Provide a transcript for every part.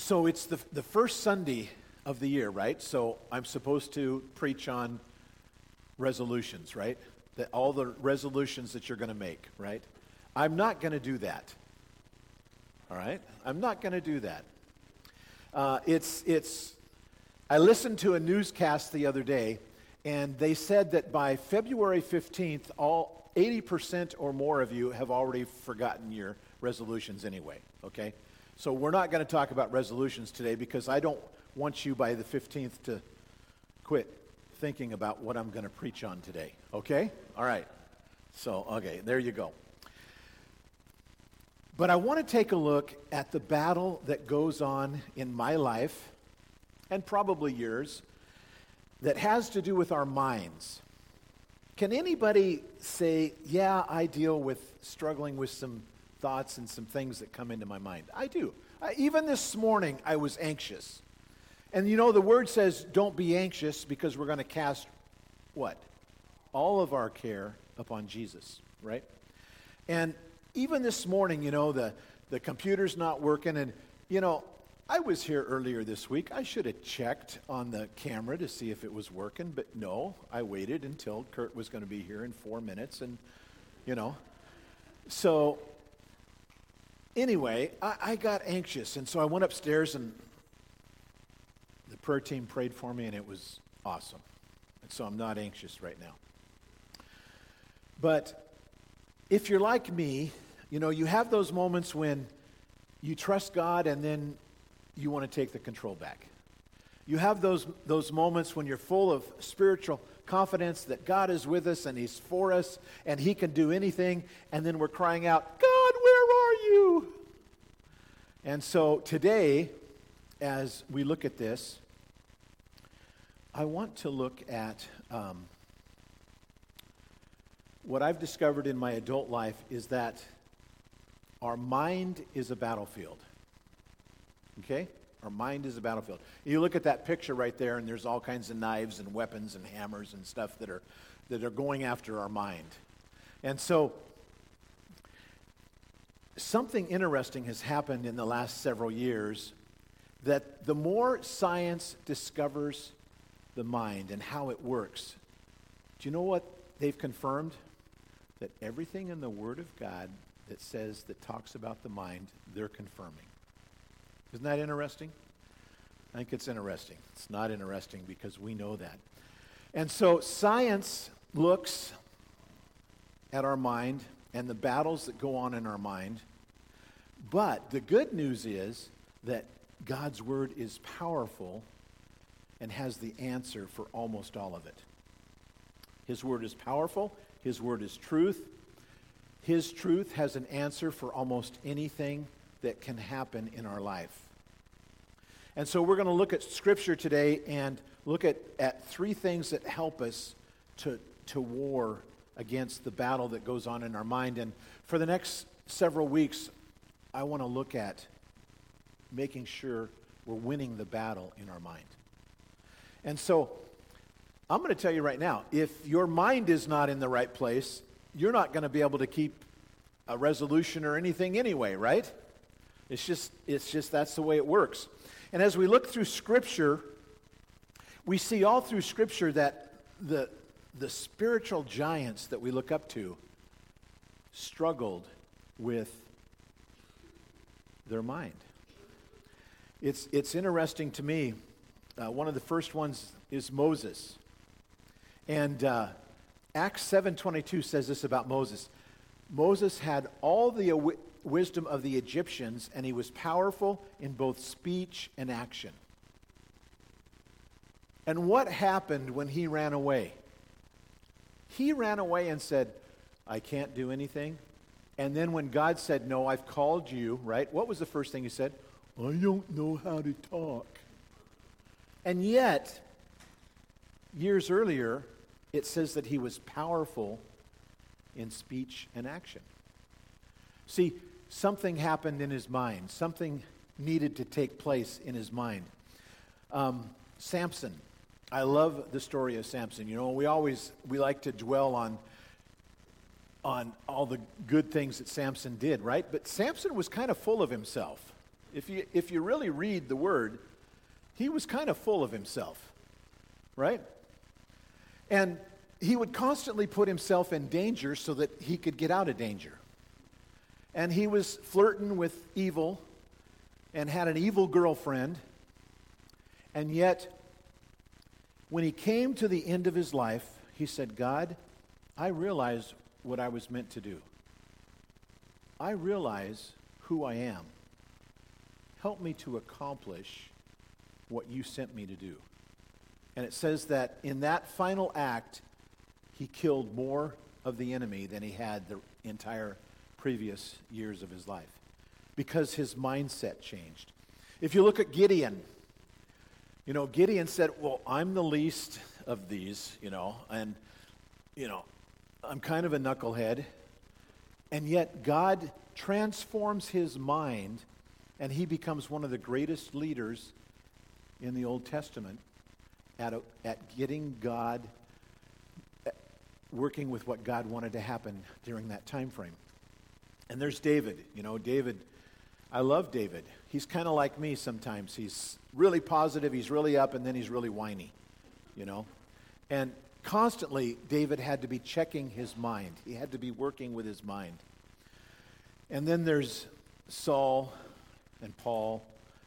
So it's the first Sunday of the year, right? So I'm supposed to preach on resolutions, right? All the resolutions that you're going to make, right? I'm not going to do that. All right? I'm not going to do that. I listened to a newscast the other day, and they said that by February 15th, all 80% or more of you have already forgotten your resolutions anyway, okay? So we're not going to talk about resolutions today because I don't want you by the 15th to quit thinking about what I'm going to preach on today, okay? All right. So, okay, there you go. But I want to take a look at the battle that goes on in my life, and probably yours, that has to do with our minds. Can anybody say, yeah, I deal with struggling with some thoughts and some things that come into my mind? I do. Even this morning, I was anxious. And you know, the word says, don't be anxious, because we're going to cast what? All of our care upon Jesus, right? And even this morning, you know, the computer's not working. And, you know, I was here earlier this week. I should have checked on the camera to see if it was working. But no, I waited until Kurt was going to be here in 4 minutes. And, you know, so anyway, I got anxious. And so I went upstairs, and the prayer team prayed for me, and it was awesome. And so I'm not anxious right now. But if you're like me, you know, you have those moments when you trust God and then you want to take the control back. You have those moments when you're full of spiritual confidence that God is with us and He's for us and He can do anything, and then we're crying out, God, where are you? And so today, as we look at this, I want to look at what I've discovered in my adult life is that our mind is a battlefield. Okay? Our mind is a battlefield. You look at that picture right there, and there's all kinds of knives and weapons and hammers and stuff that are going after our mind. And so something interesting has happened in the last several years, that the more science discovers the mind and how it works, do you know what they've confirmed? That everything in the Word of God that talks about the mind, they're confirming. Isn't that interesting? I think it's interesting. It's not interesting because we know that. And so science looks at our mind and the battles that go on in our mind. But the good news is that God's Word is powerful and has the answer for almost all of it. His Word is powerful. His Word is truth. His truth has an answer for almost anything that can happen in our life. And so we're going to look at Scripture today and look at three things that help us to war against the battle that goes on in our mind. And for the next several weeks, I want to look at making sure we're winning the battle in our mind. And so I'm going to tell you right now, if your mind is not in the right place, you're not going to be able to keep a resolution or anything anyway, right? It's just that's the way it works. And as we look through Scripture, we see all through Scripture that the spiritual giants that we look up to struggled with their mind. It's interesting to me. One of the first ones is Moses. And Acts 7:22 says this about Moses. Moses had all the wisdom of the Egyptians, and he was powerful in both speech and action. And what happened when he ran away? He ran away and said, I can't do anything. And then when God said, no, I've called you, right? What was the first thing he said? I don't know how to talk. And yet, years earlier, it says that he was powerful in speech and action. See, something happened in his mind. Something needed to take place in his mind. Samson. I love the story of Samson. You know, we like to dwell on all the good things that Samson did, right? But Samson was kind of full of himself. If you really read the Word, he was kind of full of himself, right? And he would constantly put himself in danger so that he could get out of danger. And he was flirting with evil and had an evil girlfriend. And yet, when he came to the end of his life, he said, God, I realize what I was meant to do. I realize who I am. Help me to accomplish what you sent me to do. And it says that in that final act, he killed more of the enemy than he had the entire previous years of his life because his mindset changed. If you look at Gideon, Gideon said, well, I'm the least of these, and, I'm kind of a knucklehead. And yet God transforms his mind, and he becomes one of the greatest leaders in the Old Testament at getting God, working with what God wanted to happen during that time frame. And there's David. David, I love David. He's kind of like me sometimes. He's really positive, he's really up, and then he's really whiny, And constantly, David had to be checking his mind. He had to be working with his mind. And then there's Saul and Paul.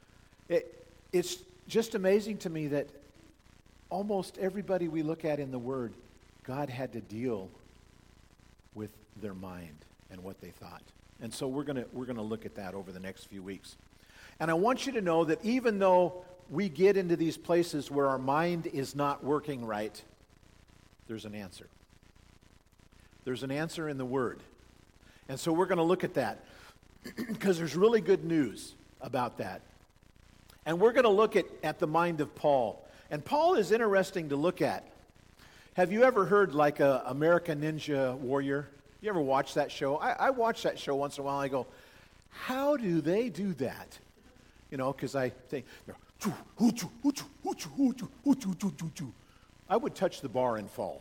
It's just amazing to me that almost everybody we look at in the Word, God had to deal with their mind and what they thought. And so we're going to look at that over the next few weeks. And I want you to know that even though we get into these places where our mind is not working right, there's an answer. There's an answer in the Word. And so we're going to look at that because there's really good news about that. And we're going to look at the mind of Paul. And Paul is interesting to look at. Have you ever heard like a American Ninja Warrior? You ever watch that show? I watch that show once in a while. I go, how do they do that? Because I think, I would touch the bar and fall.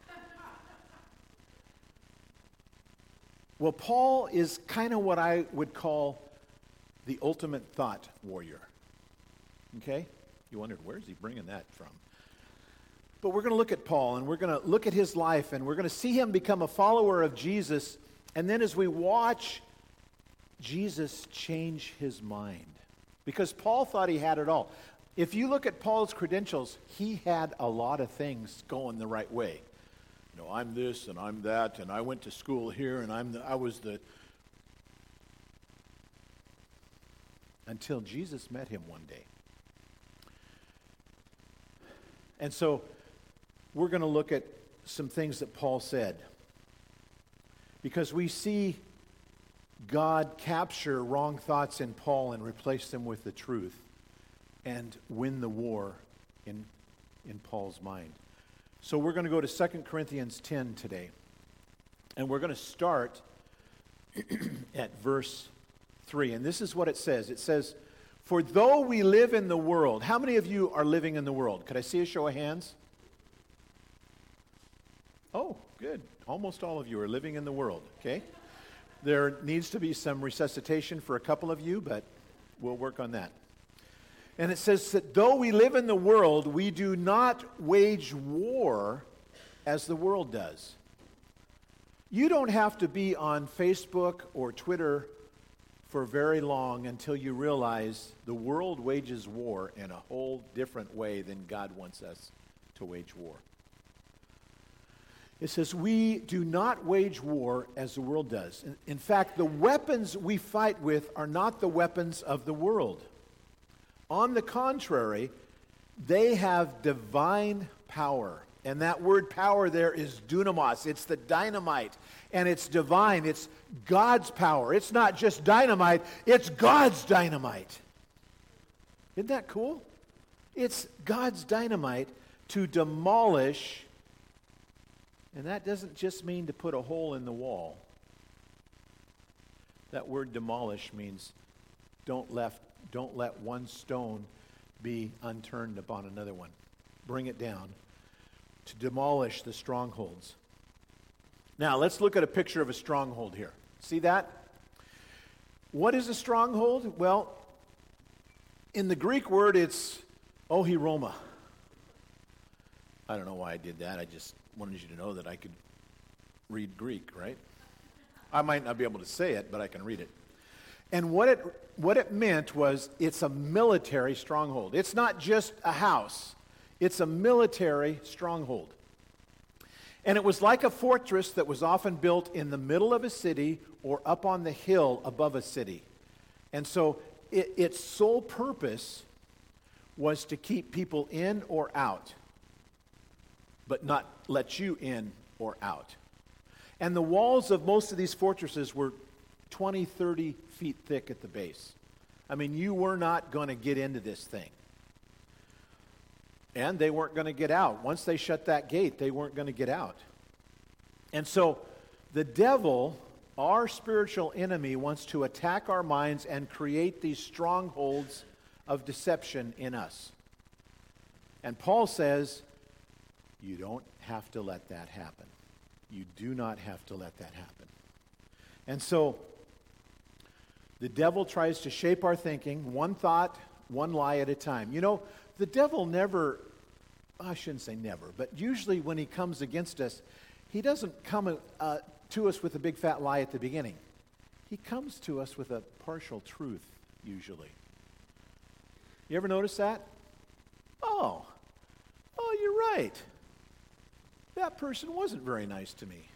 Well, Paul is kind of what I would call the ultimate thought warrior. Okay? You wondered, where's he bringing that from? But we're going to look at Paul, and we're going to look at his life, and we're going to see him become a follower of Jesus. And then as we watch Jesus change his mind, because Paul thought he had it all. If you look at Paul's credentials, he had a lot of things going the right way. I'm this and I'm that, and I went to school here, and I was the... Until Jesus met him one day. And so we're going to look at some things that Paul said. Because we see God capture wrong thoughts in Paul and replace them with the truth and win the war in Paul's mind. So we're going to go to 2 Corinthians 10 today. And we're going to start at verse 3. And this is what it says. It says, for though we live in the world. How many of you are living in the world? Could I see a show of hands? Oh, good. Almost all of you are living in the world, okay? There needs to be some resuscitation for a couple of you, but we'll work on that. And it says that though we live in the world, we do not wage war as the world does. You don't have to be on Facebook or Twitter for very long until you realize the world wages war in a whole different way than God wants us to wage war. It says, we do not wage war as the world does. In fact, the weapons we fight with are not the weapons of the world. On the contrary, they have divine power. And that word power there is dunamis. It's the dynamite. And it's divine. It's God's power. It's not just dynamite. It's God's dynamite. Isn't that cool? It's God's dynamite to demolish. And that doesn't just mean to put a hole in the wall. That word demolish means don't let one stone be unturned upon another one. Bring it down. To demolish the strongholds. Now, let's look at a picture of a stronghold here. See that? What is a stronghold? Well, In the Greek word, it's ohiroma. I don't know why I did that. I just wanted you to know that I could read Greek, right? I might not be able to say it, but I can read it. And what it meant was it's a military stronghold. It's not just a house. It's a military stronghold. And it was like a fortress that was often built in the middle of a city or up on the hill above a city. And so its sole purpose was to keep people in or out, but not let you in or out. And the walls of most of these fortresses were 20, 30 feet thick at the base. I mean, you were not going to get into this thing. And they weren't going to get out. Once they shut that gate, they weren't going to get out. And so the devil, our spiritual enemy, wants to attack our minds and create these strongholds of deception in us. And Paul says, you don't have to let that happen. You do not have to let that happen. And so the devil tries to shape our thinking, one thought, one lie at a time. You know, the devil never, I shouldn't say never, but usually when he comes against us, he doesn't come to us with a big fat lie at the beginning. He comes to us with a partial truth, usually. You ever notice that? Oh, you're right. That person wasn't very nice to me.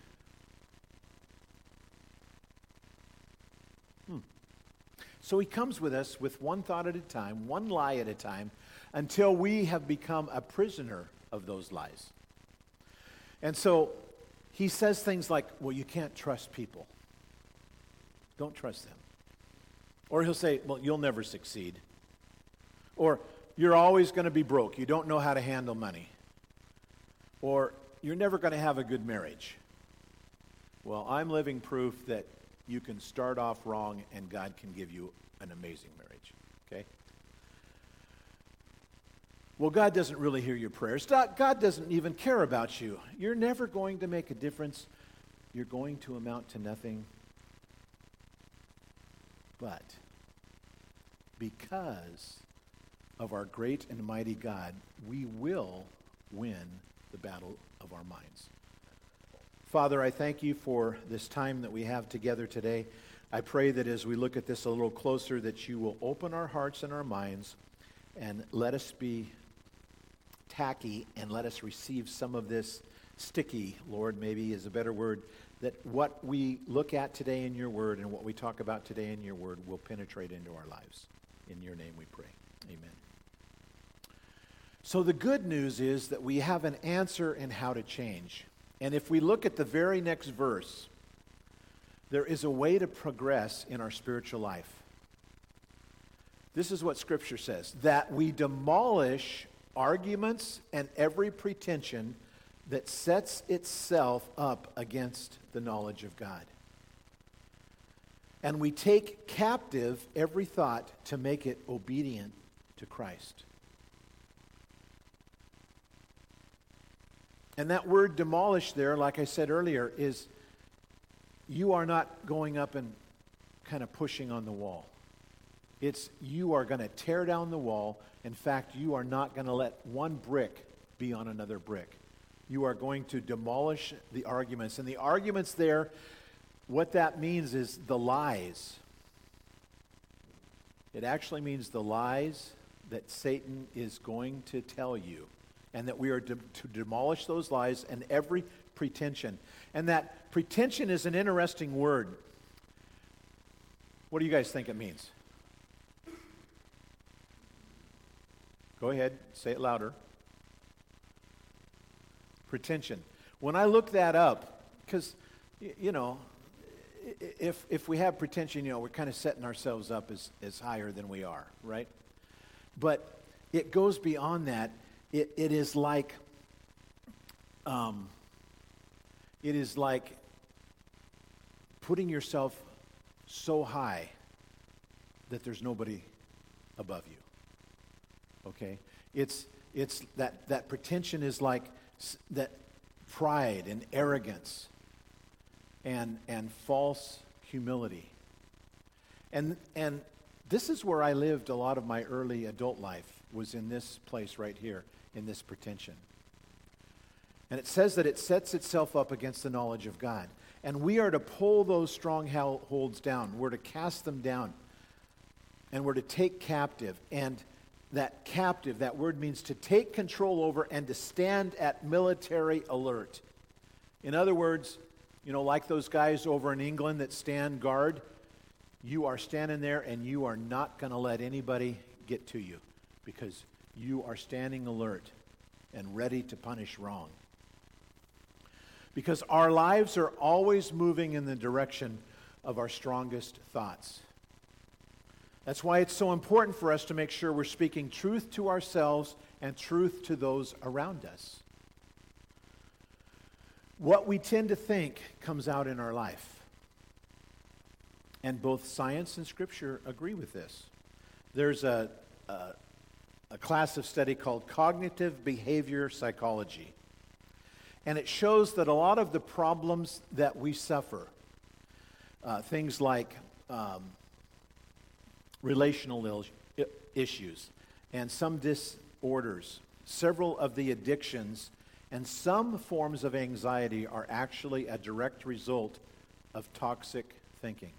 So he comes with us with one thought at a time, one lie at a time, until we have become a prisoner of those lies. And so he says things like, well, you can't trust people. Don't trust them. Or he'll say, well, you'll never succeed. Or you're always going to be broke. You don't know how to handle money. Or you're never going to have a good marriage. Well, I'm living proof that you can start off wrong and God can give you an amazing marriage. Okay? Well, God doesn't really hear your prayers. God doesn't even care about you. You're never going to make a difference. You're going to amount to nothing. But because of our great and mighty God, we will win the battle of our minds. Father, I thank you for this time that we have together today. I pray that as we look at this a little closer, that you will open our hearts and our minds and let us be tacky and let us receive some of this sticky, Lord, maybe is a better word, that what we look at today in your word and what we talk about today in your word will penetrate into our lives. In your name we pray. Amen. So the good news is that we have an answer in how to change. And if we look at the very next verse, there is a way to progress in our spiritual life. This is what Scripture says, that we demolish arguments and every pretension that sets itself up against the knowledge of God. And we take captive every thought to make it obedient to Christ. And that word demolish there, like I said earlier, is you are not going up and kind of pushing on the wall. It's you are going to tear down the wall. In fact, you are not going to let one brick be on another brick. You are going to demolish the arguments. And the arguments there, what that means is the lies. It actually means the lies that Satan is going to tell you. And that we are to demolish those lies and every pretension. And that pretension is an interesting word. What do you guys think it means? Go ahead, say it louder. Pretension. When I look that up, because, you know, if we have pretension, you know, we're kind of setting ourselves up as higher than we are, right? But it goes beyond that. It is like putting yourself so high that there's nobody above you. Okay? It's that pretension is like that pride and arrogance and false humility. And This is where I lived a lot of my early adult life, was in this place right here, in this pretension. And it says that it sets itself up against the knowledge of God. And we are to pull those strongholds down. We're to cast them down. And we're to take captive. And that captive, that word means to take control over and to stand at military alert. In other words, like those guys over in England that stand guard, you are standing there and you are not going to let anybody get to you because you are standing alert and ready to punish wrong. Because our lives are always moving in the direction of our strongest thoughts. That's why it's so important for us to make sure we're speaking truth to ourselves and truth to those around us. What we tend to think comes out in our life. And both science and Scripture agree with this. There's a class of study called cognitive behavior psychology. And it shows that a lot of the problems that we suffer, things like relational issues and some disorders, several of the addictions, and some forms of anxiety are actually a direct result of toxic thinking.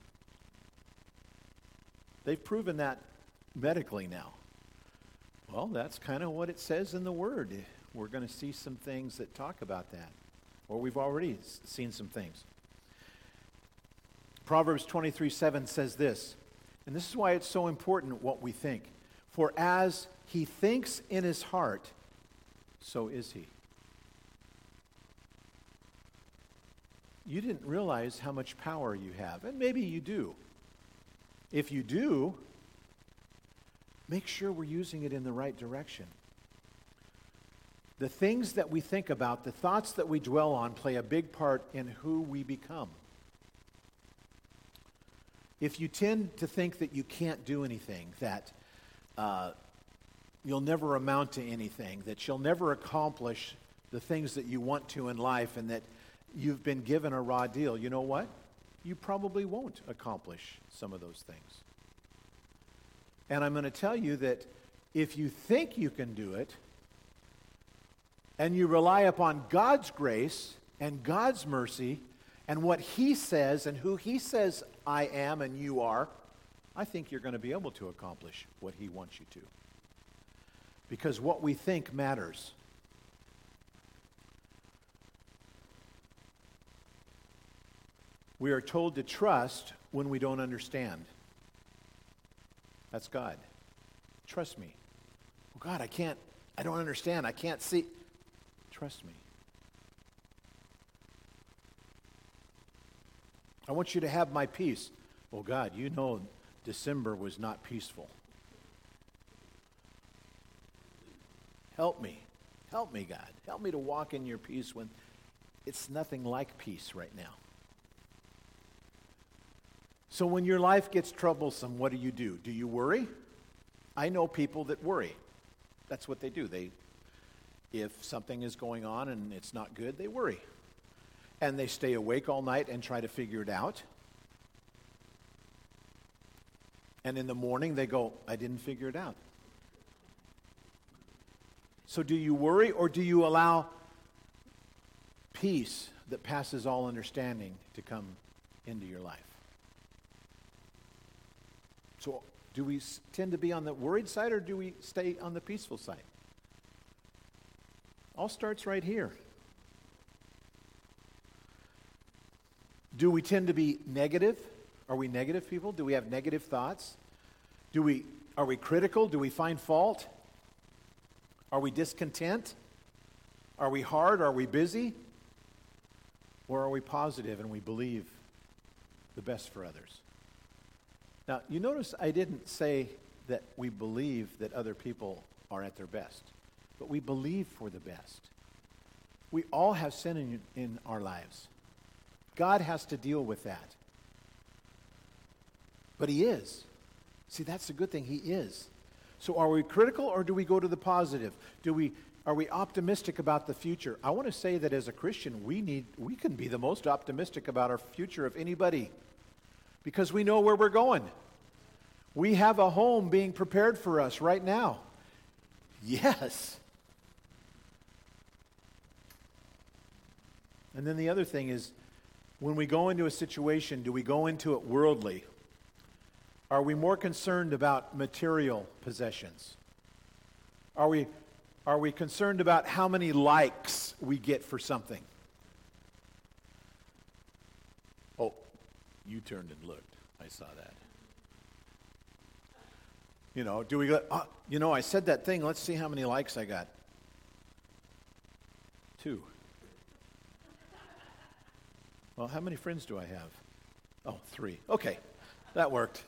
They've proven that medically now. Well, that's kind of what it says in the Word. We're going to see some things that talk about that. Or we've already seen some things. Proverbs 23:7 says this, and this is why it's so important what we think. For as he thinks in his heart, so is he. You didn't realize how much power you have, and maybe you do. If you do, make sure we're using it in the right direction. The things that we think about, the thoughts that we dwell on, play a big part in who we become. If you tend to think that you can't do anything, that you'll never amount to anything, that you'll never accomplish the things that you want to in life, and that you've been given a raw deal, you know what? You probably won't accomplish some of those things. And I'm going to tell you that if you think you can do it, and you rely upon God's grace and God's mercy and what He says and who He says I am and you are, I think you're going to be able to accomplish what He wants you to. Because what we think matters. We are told to trust when we don't understand. That's God. Trust me. Oh God, I don't understand. I can't see. Trust me. I want you to have my peace. Oh God, you know December was not peaceful. Help me. Help me, God. Help me to walk in your peace when it's nothing like peace right now. So when your life gets troublesome, what do? Do you worry? I know people that worry. That's what they do. If something is going on and it's not good, they worry. And they stay awake all night and try to figure it out. And in the morning they go, I didn't figure it out. So do you worry, or do you allow peace that passes all understanding to come into your life? So do we tend to be on the worried side, or do we stay on the peaceful side? All starts right here. Do we tend to be negative? Are we negative people? Do we have negative thoughts? Are we critical? Do we find fault? Are we discontent? Are we hard? Are we busy? Or are we positive and we believe the best for others? Now, you notice I didn't say that we believe that other people are at their best, but we believe for the best. We all have sin in our lives. God has to deal with that. But He is. See, that's the good thing. He is. So are we critical, or do we go to the positive? Are we optimistic about the future? I want to say that as a Christian, we can be the most optimistic about our future of anybody, because we know where we're going. We have a home being prepared for us right now. Yes. And then the other thing is, when we go into a situation, do we go into it worldly? Are we more concerned about material possessions? Are we concerned about how many likes we get for something? Oh, you turned and looked. I saw that. Do we go, I said that thing. Let's see how many likes I got. 2. Well, how many friends do I have? Oh, 3. Okay, that worked.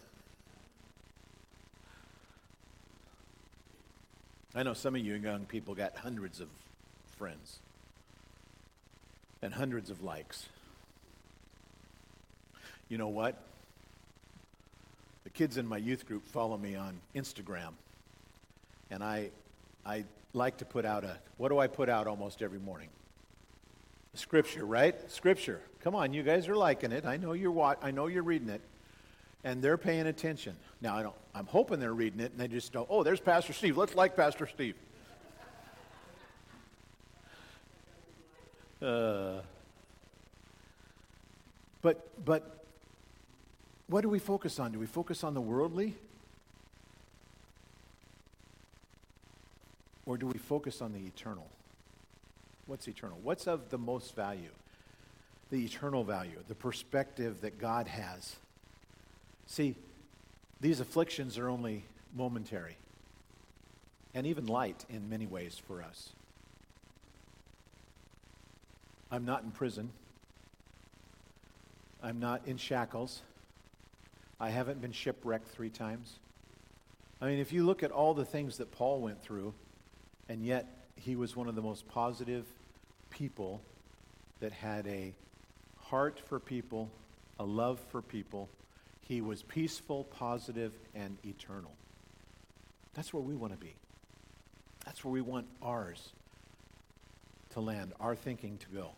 I know some of you young people got hundreds of friends and hundreds of likes. You know what? The kids in my youth group follow me on Instagram, and I like to put out what do I put out almost every morning? Scripture, right? Scripture. Come on, you guys are liking it. I know you're reading it, and they're paying attention. Now, I'm hoping they're reading it, and they just go, "Oh, there's Pastor Steve. Let's like Pastor Steve." But what do we focus on? Do we focus on the worldly? Or do we focus on the eternal? What's eternal? What's of the most value? The eternal value, the perspective that God has. See, these afflictions are only momentary and even light in many ways for us. I'm not in prison. I'm not in shackles. I haven't been shipwrecked 3 times. I mean, if you look at all the things that Paul went through, and yet he was one of the most positive people that had a heart for people, a love for people. He was peaceful, positive, and eternal. That's where we want to be. That's where we want ours to land, our thinking to go.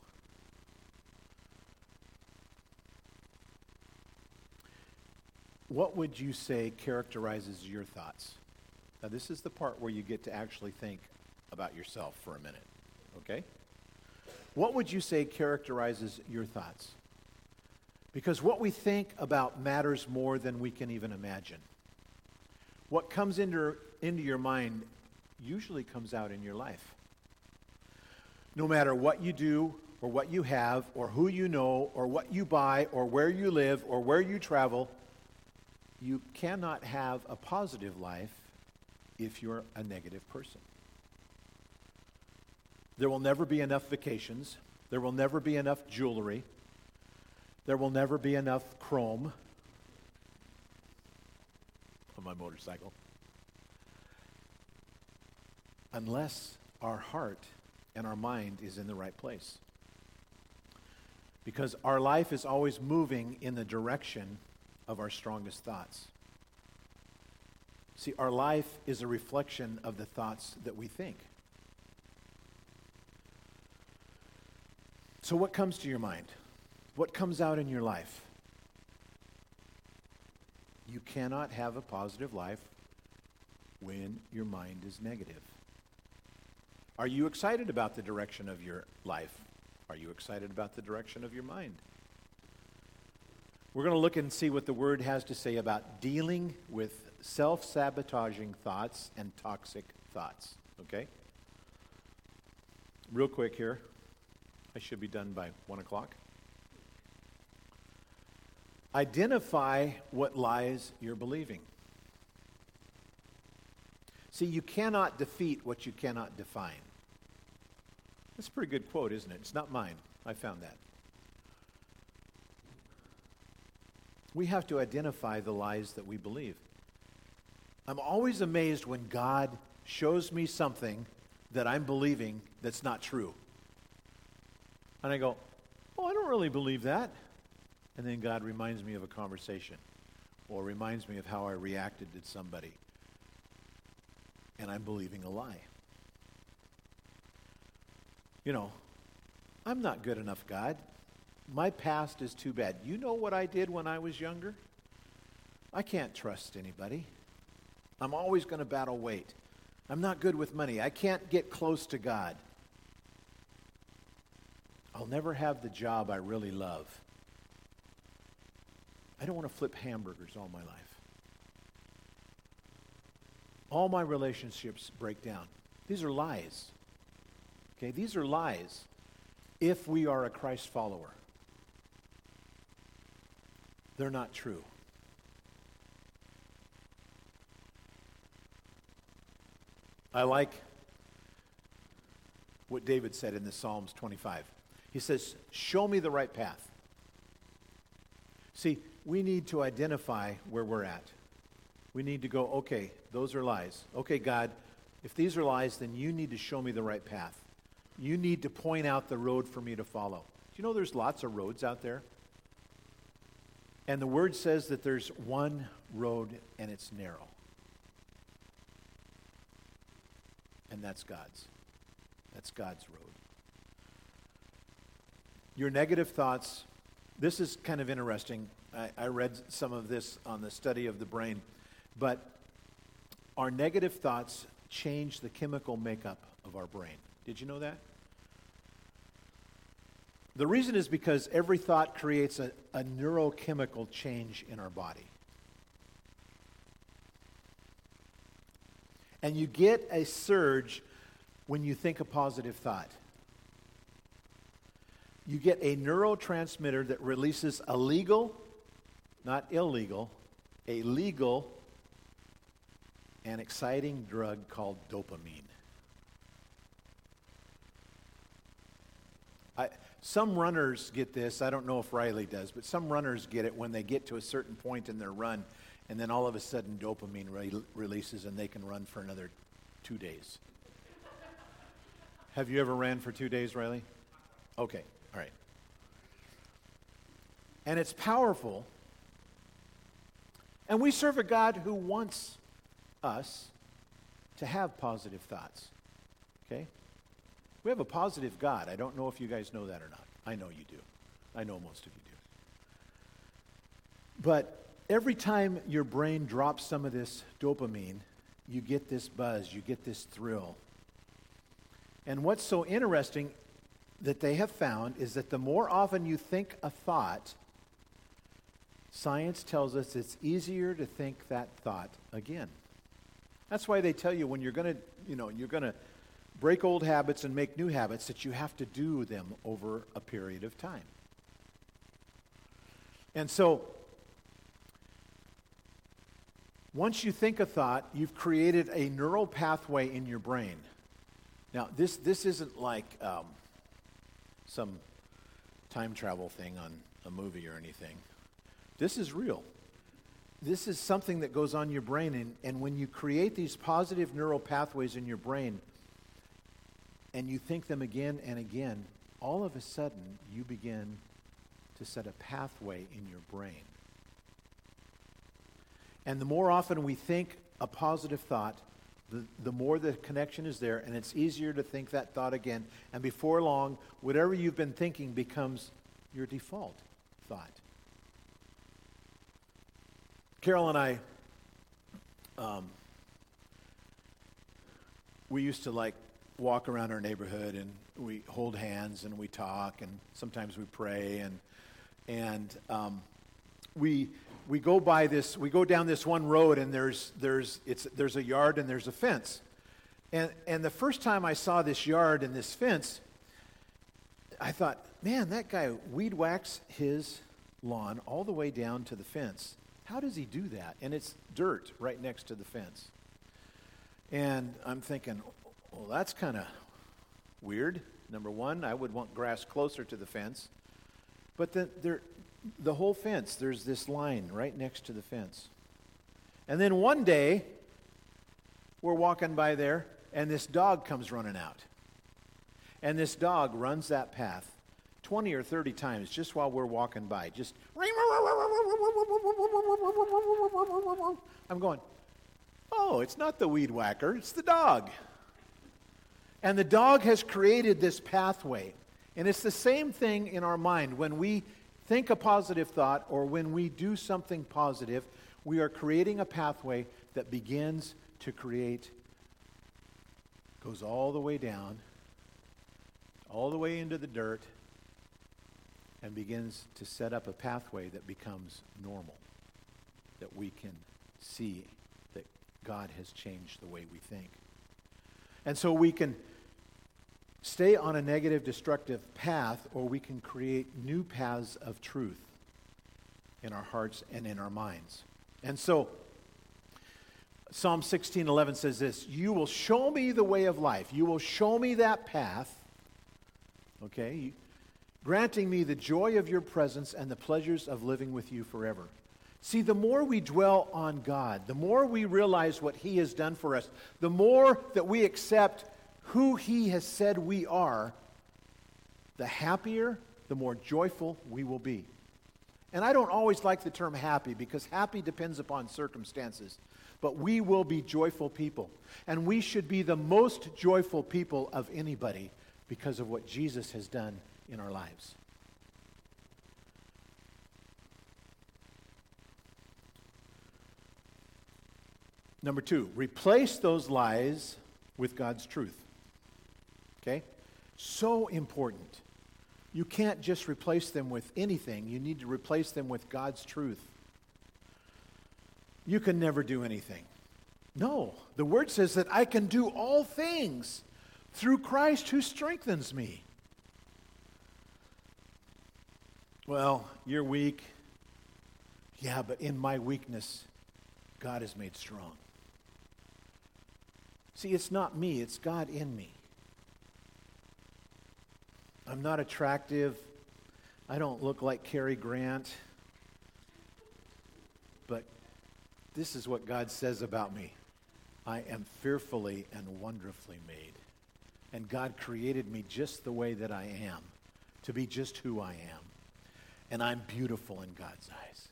What would you say characterizes your thoughts? Now, this is the part where you get to actually think about yourself for a minute, okay? What would you say characterizes your thoughts? Because what we think about matters more than we can even imagine. What comes into your mind usually comes out in your life. No matter what you do, or what you have, or who you know, or what you buy, or where you live, or where you travel, you cannot have a positive life if you're a negative person. There will never be enough vacations. There will never be enough jewelry. There will never be enough chrome on my motorcycle. Unless our heart and our mind is in the right place. Because our life is always moving in the direction of our strongest thoughts. See, our life is a reflection of the thoughts that we think. So what comes to your mind? What comes out in your life? You cannot have a positive life when your mind is negative. Are you excited about the direction of your life? Are you excited about the direction of your mind? We're going to look and see what the Word has to say about dealing with self-sabotaging thoughts and toxic thoughts, okay? Real quick here. I should be done by 1 o'clock. Identify what lies you're believing. See, you cannot defeat what you cannot define. That's a pretty good quote, isn't it? It's not mine. I found that. We have to identify the lies that we believe. I'm always amazed when God shows me something that I'm believing that's not true. And I go, oh, I don't really believe that. And then God reminds me of a conversation or reminds me of how I reacted to somebody. And I'm believing a lie. You know, I'm not good enough, God. My past is too bad. You know what I did when I was younger? I can't trust anybody. I'm always going to battle weight. I'm not good with money. I can't get close to God. I'll never have the job I really love. I don't want to flip hamburgers all my life. All my relationships break down. These are lies. Okay, these are lies if we are a Christ follower. They're not true. I like what David said in the Psalms 25. He says, show me the right path. See, we need to identify where we're at. We need to go, okay, those are lies. Okay, God, if these are lies, then you need to show me the right path. You need to point out the road for me to follow. Do you know there's lots of roads out there? And the Word says that there's one road and it's narrow. And that's God's. That's God's road. Your negative thoughts, this is kind of interesting. I read some of this on the study of the brain. But our negative thoughts change the chemical makeup of our brain. Did you know that? The reason is because every thought creates a neurochemical change in our body. And you get a surge when you think a positive thought. You get a neurotransmitter that releases a legal, not illegal, a legal and exciting drug called dopamine. Some runners get this. I don't know if Riley does, but some runners get it when they get to a certain point in their run, and then all of a sudden dopamine releases and they can run for another 2 days. Have you ever ran for 2 days, Riley? Okay, all right. And it's powerful. And we serve a God who wants us to have positive thoughts. Okay? We have a positive God. I don't know if you guys know that or not. I know you do. I know most of you do. But every time your brain drops some of this dopamine, you get this buzz, you get this thrill. And what's so interesting that they have found is that the more often you think a thought, science tells us it's easier to think that thought again. That's why they tell you when you're going to break old habits and make new habits, that you have to do them over a period of time. And so, once you think a thought, you've created a neural pathway in your brain. Now, this isn't like some time travel thing on a movie or anything. This is real. This is something that goes on in your brain, and when you create these positive neural pathways in your brain, and you think them again and again, all of a sudden you begin to set a pathway in your brain. And the more often we think a positive thought, the more the connection is there, and it's easier to think that thought again. And before long, whatever you've been thinking becomes your default thought. Carol and I, we used to walk around our neighborhood, and we hold hands and we talk, and sometimes we pray, and we go by this. We go down this one road, and there's a yard and there's a fence, and the first time I saw this yard and this fence, I thought, man, that guy weed whacks his lawn all the way down to the fence. How does he do that? And it's dirt right next to the fence. And I'm thinking, well, that's kind of weird. Number one, I would want grass closer to the fence. But the whole fence, there's this line right next to the fence. And then one day, we're walking by there, and this dog comes running out. And this dog runs that path 20 or 30 times just while we're walking by. Just, I'm going, oh, it's not the weed whacker, it's the dog. And the dog has created this pathway. And it's the same thing in our mind. When we think a positive thought or when we do something positive, We are creating a pathway that begins to create, goes all the way down, all the way into the dirt, and begins to set up a pathway that becomes normal, that we can see that God has changed the way we think. And so we can stay on a negative, destructive path, or we can create new paths of truth in our hearts and in our minds. And so Psalm 16:11 says this, you will show me the way of life. You will show me that path, okay, granting me the joy of your presence and the pleasures of living with you forever. See, the more we dwell on God, the more we realize what He has done for us, the more that we accept who He has said we are, the happier, the more joyful we will be. And I don't always like the term happy, because happy depends upon circumstances. But we will be joyful people. And we should be the most joyful people of anybody because of what Jesus has done in our lives. Number 2, replace those lies with God's truth. Okay? So important. You can't just replace them with anything. You need to replace them with God's truth. You can never do anything. No, the Word says that I can do all things through Christ who strengthens me. Well, you're weak. Yeah, but in my weakness, God is made strong. See, it's not me, it's God in me. I'm not attractive. I don't look like Cary Grant. But this is what God says about me. I am fearfully and wonderfully made. And God created me just the way that I am, to be just who I am. And I'm beautiful in God's eyes.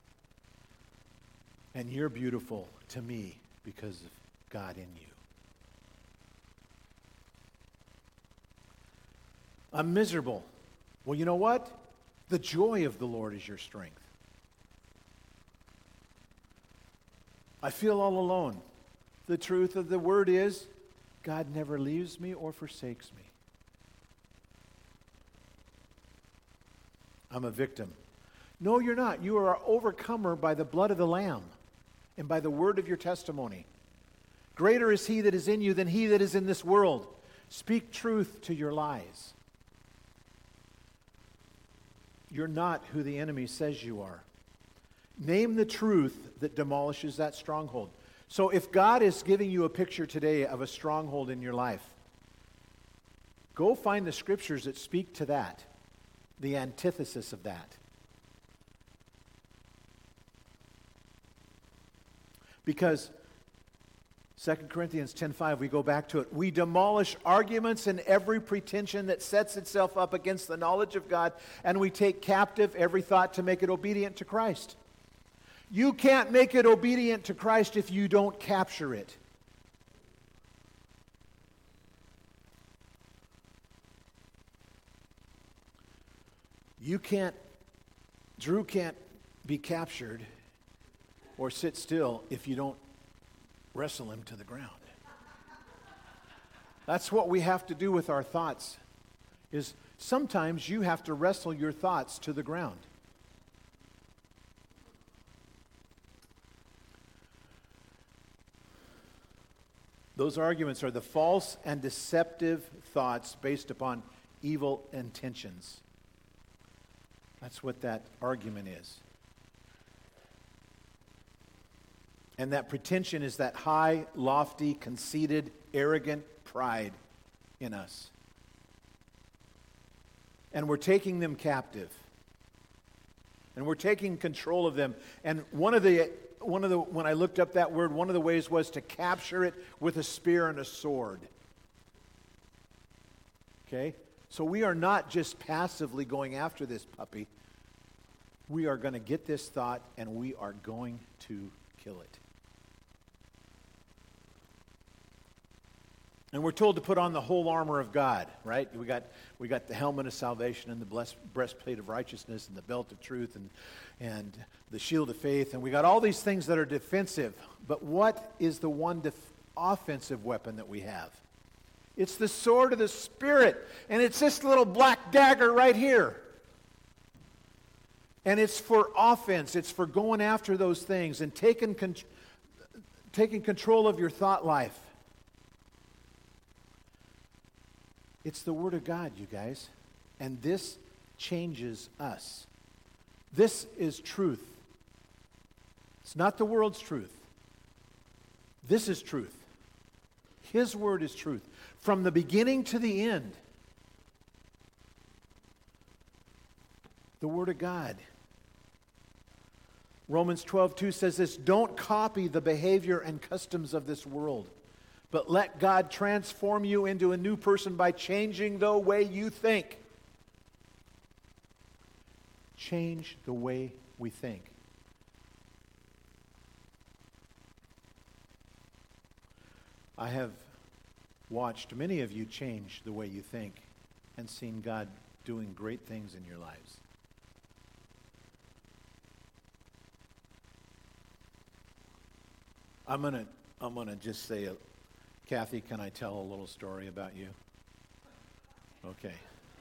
And you're beautiful to me because of God in you. I'm miserable. Well, you know what? The joy of the Lord is your strength. I feel all alone. The truth of the word is, God never leaves me or forsakes me. I'm a victim. No, you're not. You are an overcomer by the blood of the Lamb and by the word of your testimony. Greater is He that is in you than he that is in this world. Speak truth to your lies. You're not who the enemy says you are. Name the truth that demolishes that stronghold. So if God is giving you a picture today of a stronghold in your life, go find the scriptures that speak to that, the antithesis of that. Because 2 Corinthians 10:5, we go back to it. We demolish arguments and every pretension that sets itself up against the knowledge of God, and we take captive every thought to make it obedient to Christ. You can't make it obedient to Christ if you don't capture it. Drew can't be captured or sit still if you don't wrestle him to the ground. That's what we have to do with our thoughts, is sometimes you have to wrestle your thoughts to the ground. Those arguments are the false and deceptive thoughts based upon evil intentions. That's what that argument is. And that pretension is that high, lofty, conceited, arrogant pride in us. And we're taking them captive. And we're taking control of them. And when I looked up that word, one of the ways was to capture it with a spear and a sword. Okay? So we are not just passively going after this puppy. We are going to get this thought and we are going to kill it. And we're told to put on the whole armor of God, right? We got the helmet of salvation and the breastplate of righteousness and the belt of truth and the shield of faith. And we got all these things that are defensive. But what is the one offensive weapon that we have? It's the sword of the Spirit. And it's this little black dagger right here. And it's for offense. It's for going after those things and taking control of your thought life. It's the Word of God, you guys. And this changes us. This is truth. It's not the world's truth. This is truth. His Word is truth. From the beginning to the end. The Word of God. Romans 12:2 says this, don't copy the behavior and customs of this world, but let God transform you into a new person by changing the way you think. Change the way we think. I have watched many of you change the way you think and seen God doing great things in your lives. I'm gonna just say, Kathy, can I tell a little story about you? Okay.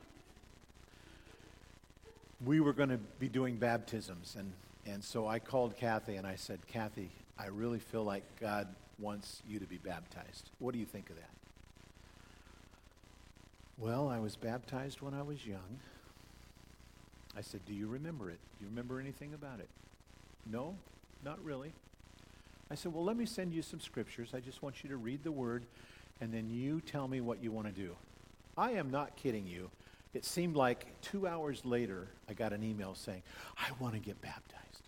We were going to be doing baptisms, and so I called Kathy and I said, Kathy, I really feel like God wants you to be baptized. What do you think of that? Well, I was baptized when I was young. I said, do you remember it? Do you remember anything about it? No, not really. I said, well, let me send you some scriptures. I just want you to read the Word, and then you tell me what you want to do. I am not kidding you. It seemed like 2 hours later, I got an email saying, I want to get baptized.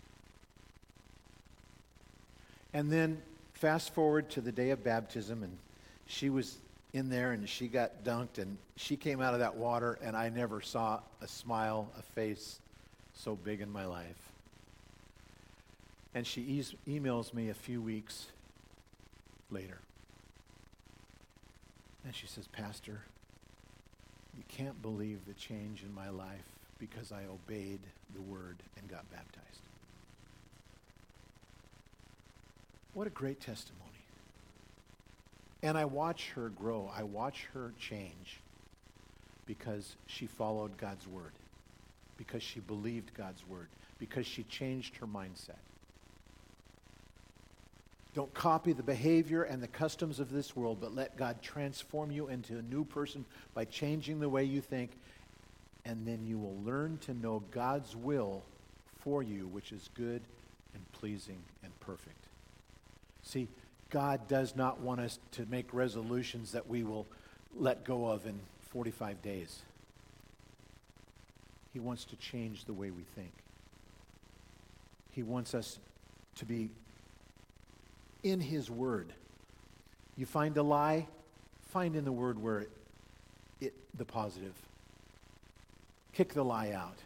And then fast forward to the day of baptism, and she was in there, and she got dunked, and she came out of that water, and I never saw a smile, a face so big in my life. And she emails me a few weeks later. And she says, Pastor, you can't believe the change in my life because I obeyed the Word and got baptized. What a great testimony. And I watch her grow. I watch her change because she followed God's Word, because she believed God's Word, because she changed her mindset. Don't copy the behavior and the customs of this world, but let God transform you into a new person by changing the way you think, and then you will learn to know God's will for you, which is good and pleasing and perfect. See, God does not want us to make resolutions that we will let go of in 45 days. He wants to change the way we think. He wants us to be in His Word. You find a lie, find in the Word where the positive. Kick the lie out.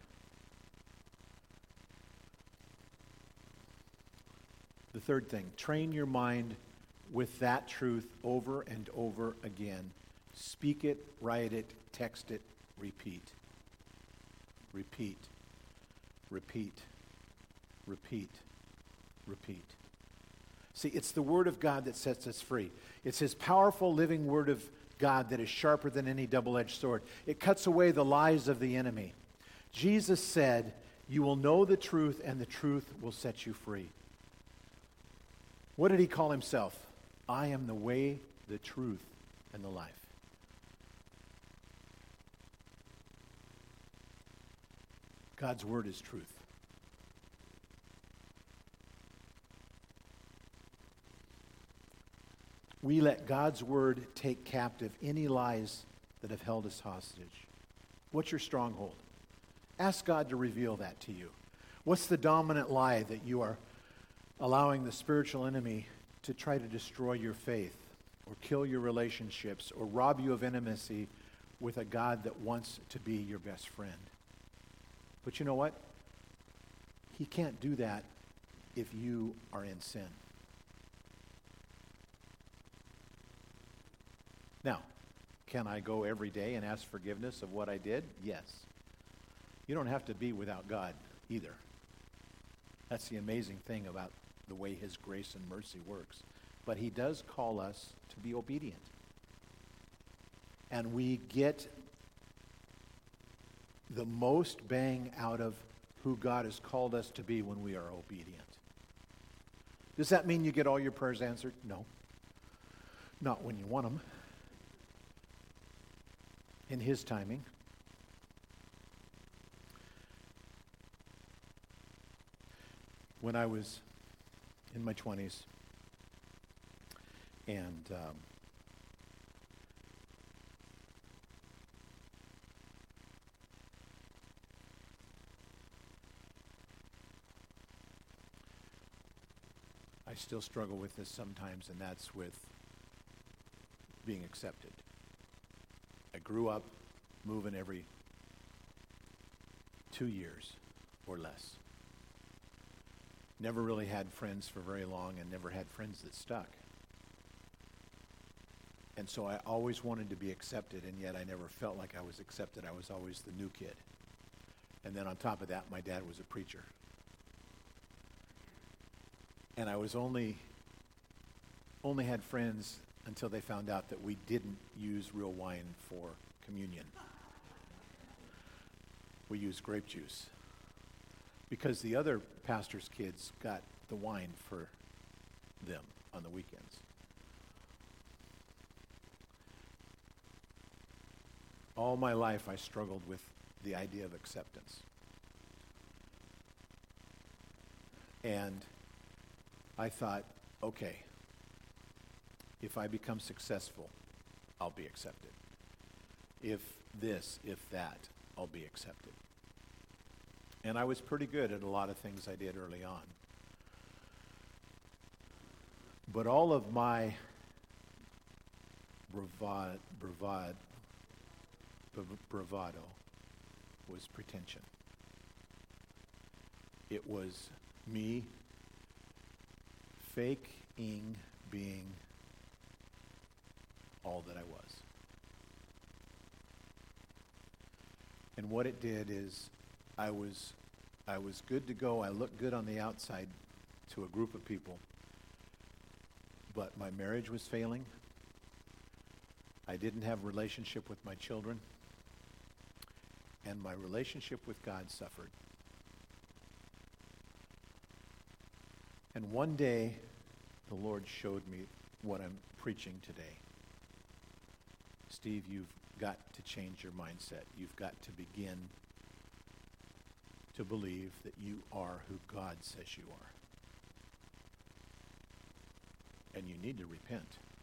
The third thing, train your mind with that truth over and over again. Speak it, write it, text it, repeat. Repeat. Repeat. Repeat. Repeat. See, it's the Word of God that sets us free. It's His powerful living Word of God that is sharper than any double-edged sword. It cuts away the lies of the enemy. Jesus said, you will know the truth, and the truth will set you free. What did He call Himself? I am the way, the truth, and the life. God's Word is truth. We let God's Word take captive any lies that have held us hostage. What's your stronghold? Ask God to reveal that to you. What's the dominant lie that you are allowing the spiritual enemy to try to destroy your faith or kill your relationships or rob you of intimacy with a God that wants to be your best friend? But you know what? He can't do that if you are in sin. Now, can I go every day and ask forgiveness of what I did? Yes. You don't have to be without God either. That's the amazing thing about the way his grace and mercy works. But he does call us to be obedient. And we get the most bang out of who God has called us to be when we are obedient. Does that mean you get all your prayers answered? No. Not when you want them. In his timing. When I was in my 20s, and I still struggle with this sometimes, and that's with being accepted. I grew up moving every 2 years or less. Never really had friends for very long and never had friends that stuck. And so I always wanted to be accepted, and yet I never felt like I was accepted. I was always the new kid. And then on top of that, my dad was a preacher. And I was only had friends until they found out that we didn't use real wine for communion. We used grape juice. Because the other pastor's kids got the wine for them on the weekends. All my life I struggled with the idea of acceptance. And I thought, okay, if I become successful, I'll be accepted. If this, if that, I'll be accepted. And I was pretty good at a lot of things I did early on. But all of my bravado was pretension. It was me faking being all that I was. And what it did is I was good to go. I looked good on the outside to a group of people. But my marriage was failing. I didn't have a relationship with my children. And my relationship with God suffered. And one day, the Lord showed me what I'm preaching today. Steve, you've got to change your mindset. You've got to begin to believe that you are who God says you are. And you need to repent.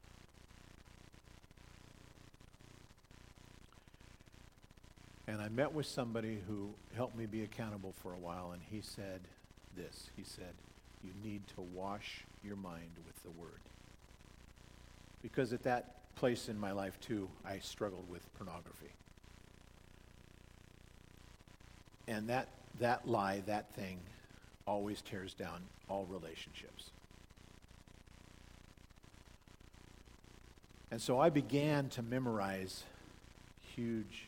And I met with somebody who helped me be accountable for a while, and he said this. He said, you need to wash your mind with the Word. Because at that place in my life, too, I struggled with pornography. And that lie, that thing, always tears down all relationships. And so I began to memorize huge...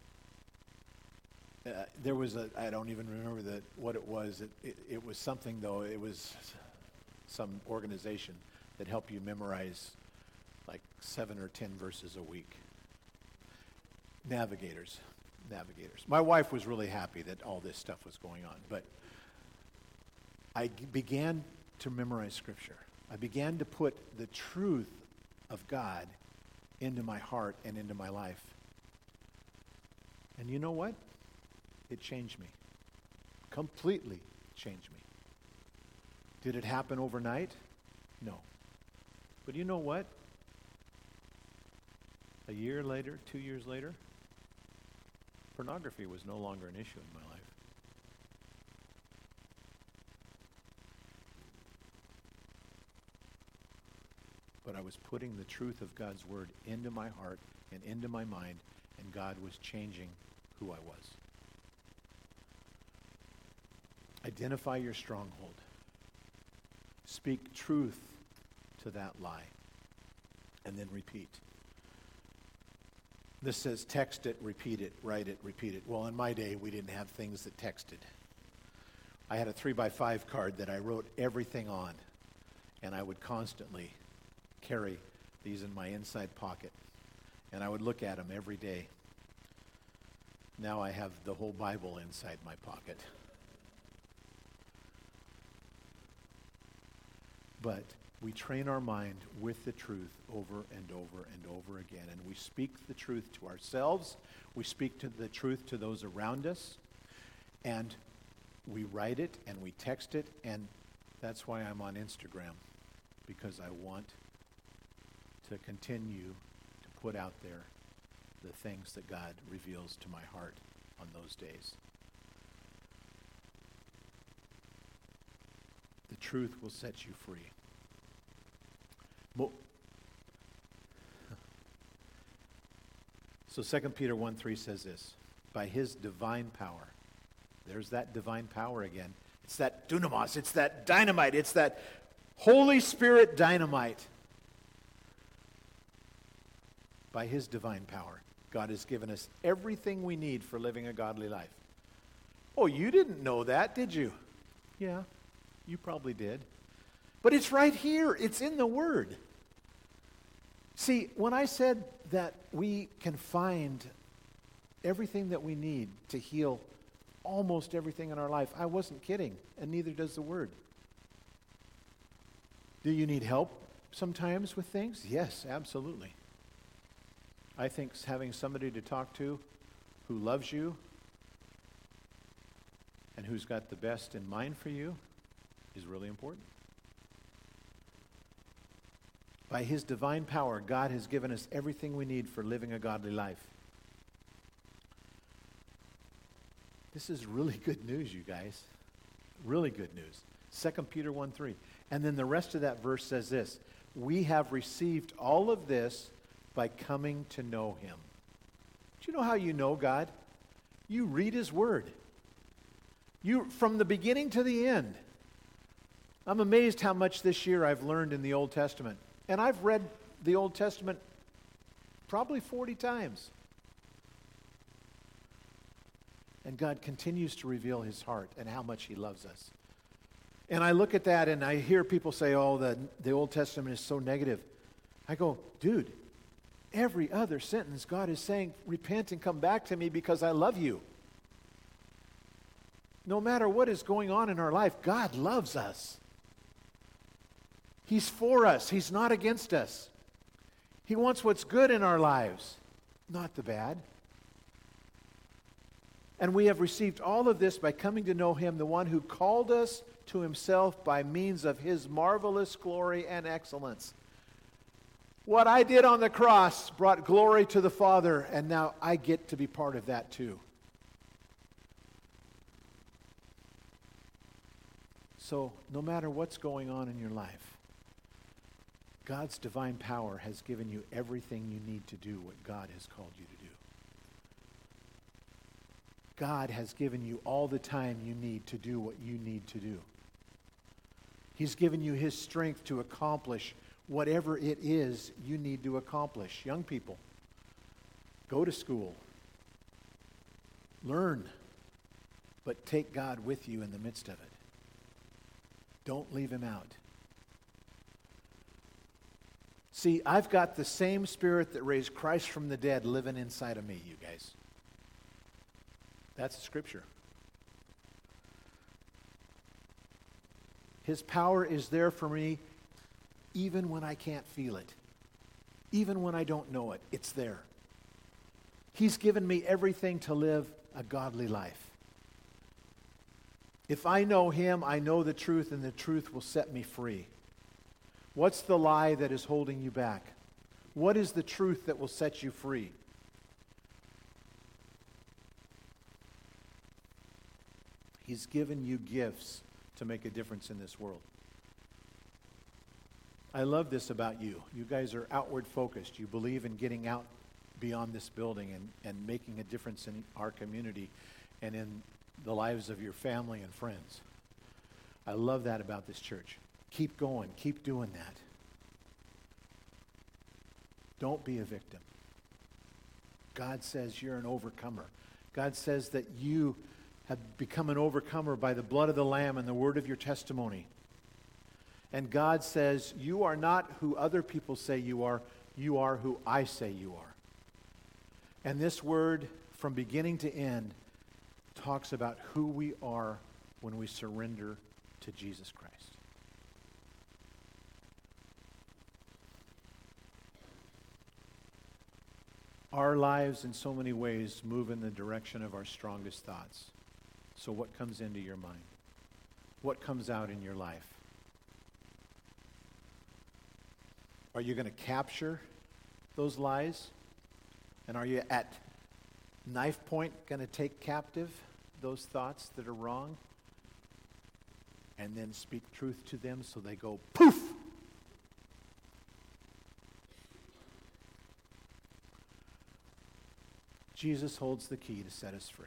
there was I don't even remember what it was. It was something, though. It was some organization that helped you memorize like 7 or 10 verses a week. Navigators. My wife was really happy that all this stuff was going on, but I began to memorize Scripture. I began to put the truth of God into my heart and into my life. And you know what? It changed me. Completely changed me. Did it happen overnight? No. But you know what? A year later, 2 years later, pornography was no longer an issue in my life. But I was putting the truth of God's Word into my heart and into my mind, and God was changing who I was. Identify your stronghold. Speak truth to that lie. And then repeat. This says text it, repeat it, write it, repeat it. Well, in my day, we didn't have things that texted. I had a 3x5 card that I wrote everything on, and I would constantly carry these in my inside pocket, and I would look at them every day. Now I have the whole Bible inside my pocket. But we train our mind with the truth over and over and over again, and we speak the truth to ourselves, we speak to the truth to those around us, and we write it and we text it, and that's why I'm on Instagram, because I want to continue to put out there the things that God reveals to my heart on those days. The truth will set you free. So 2 Peter 1:3 says this, by his divine power. There's that divine power again. It's that dunamis, it's that dynamite, it's that Holy Spirit dynamite. By his divine power, God has given us everything we need for living a godly life. Oh, you didn't know that, did you? Yeah, you probably did. But it's right here. It's in the Word. See, when I said that we can find everything that we need to heal almost everything in our life, I wasn't kidding, and neither does the Word. Do you need help sometimes with things? Yes, absolutely. I think having somebody to talk to who loves you and who's got the best in mind for you is really important. By his divine power, God has given us everything we need for living a godly life. This is really good news, you guys. Really good news. 2 Peter 1:3. And then the rest of that verse says this, we have received all of this by coming to know him. Do you know how you know God? You read his word. You, from the beginning to the end. I'm amazed how much this year I've learned in the Old Testament. And I've read the Old Testament probably 40 times. And God continues to reveal his heart and how much he loves us. And I look at that and I hear people say, oh, the Old Testament is so negative. I go, dude, every other sentence God is saying, repent and come back to me because I love you. No matter what is going on in our life, God loves us. He's for us. He's not against us. He wants what's good in our lives, not the bad. And we have received all of this by coming to know him, the one who called us to himself by means of his marvelous glory and excellence. What I did on the cross brought glory to the Father, and now I get to be part of that too. So, no matter what's going on in your life, God's divine power has given you everything you need to do what God has called you to do. God has given you all the time you need to do what you need to do. He's given you his strength to accomplish whatever it is you need to accomplish. Young people, go to school. Learn, but take God with you in the midst of it. Don't leave him out. See, I've got the same Spirit that raised Christ from the dead living inside of me, you guys. That's the scripture. His power is there for me even when I can't feel it. Even when I don't know it, it's there. He's given me everything to live a godly life. If I know him, I know the truth, and the truth will set me free. What's the lie that is holding you back? What is the truth that will set you free? He's given you gifts to make a difference in this world. I love this about you. You guys are outward focused. You believe in getting out beyond this building and making a difference in our community and in the lives of your family and friends. I love that about this church. Keep going. Keep doing that. Don't be a victim. God says you're an overcomer. God says that you have become an overcomer by the blood of the Lamb and the word of your testimony. And God says you are not who other people say you are who I say you are. And this word, from beginning to end, talks about who we are when we surrender to Jesus Christ. Our lives, in so many ways, move in the direction of our strongest thoughts. So what comes into your mind? What comes out in your life? Are you going to capture those lies? And are you at knife point going to take captive those thoughts that are wrong? And then speak truth to them so they go poof! Jesus holds the key to set us free.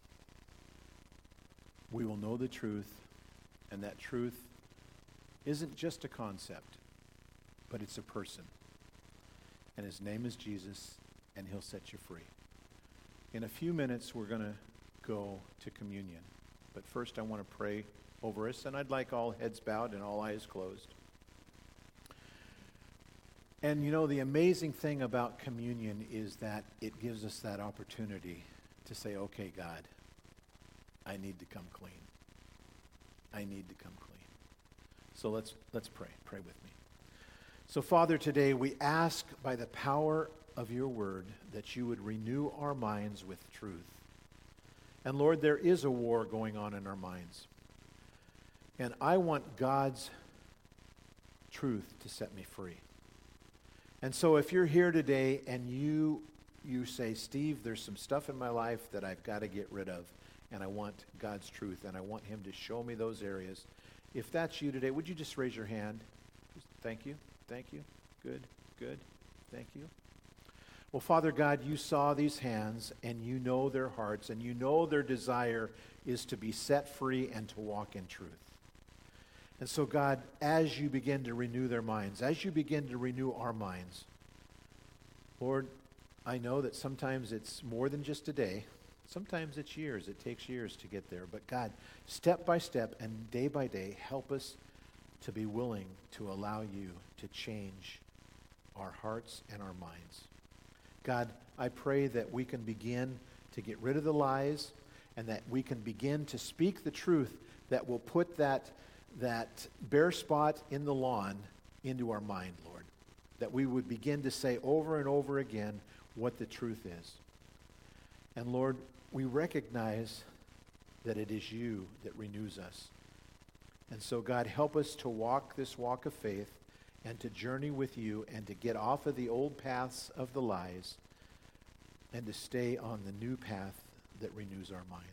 We will know the truth, and that truth isn't just a concept, but it's a person. And his name is Jesus, and he'll set you free. In a few minutes, we're going to go to communion. But first, I want to pray over us, and I'd like all heads bowed and all eyes closed. And you know, the amazing thing about communion is that it gives us that opportunity to say, okay, God, I need to come clean. I need to come clean. So let's pray. Pray with me. So Father, today we ask by the power of your word that you would renew our minds with truth. And Lord, there is a war going on in our minds. And I want God's truth to set me free. And so if you're here today and you say, Steve, there's some stuff in my life that I've got to get rid of, and I want God's truth, and I want him to show me those areas. If that's you today, would you just raise your hand? Thank you. Thank you. Good. Good. Thank you. Well, Father God, you saw these hands, and you know their hearts, and you know their desire is to be set free and to walk in truth. And so, God, as you begin to renew their minds, as you begin to renew our minds, Lord, I know that sometimes it's more than just a day. Sometimes it's years. It takes years to get there. But God, step by step and day by day, help us to be willing to allow you to change our hearts and our minds. God, I pray that we can begin to get rid of the lies and that we can begin to speak the truth that will put that bare spot in the lawn into our mind, Lord. That we would begin to say over and over again what the truth is. And Lord, we recognize that it is you that renews us. And so God, help us to walk this walk of faith and to journey with you and to get off of the old paths of the lies and to stay on the new path that renews our minds.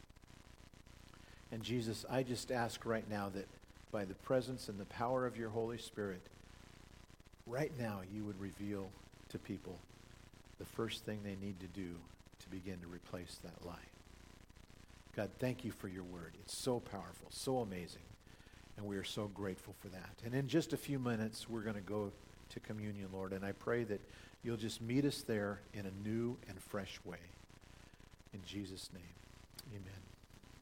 And Jesus, I just ask right now that by the presence and the power of your Holy Spirit, right now you would reveal to people the first thing they need to do to begin to replace that lie. God, thank you for your word. It's so powerful, so amazing, and we are so grateful for that. And in just a few minutes, we're going to go to communion, Lord, and I pray that you'll just meet us there in a new and fresh way. In Jesus' name, amen.